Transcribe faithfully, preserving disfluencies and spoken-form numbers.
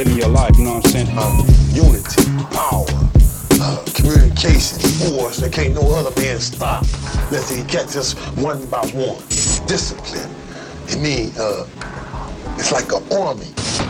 living your life, you know what I'm saying? Uh, unity, power, uh, communication, force that can't no other man stop. Unless he catch us one by one. Discipline. It mean, uh, it's like an army.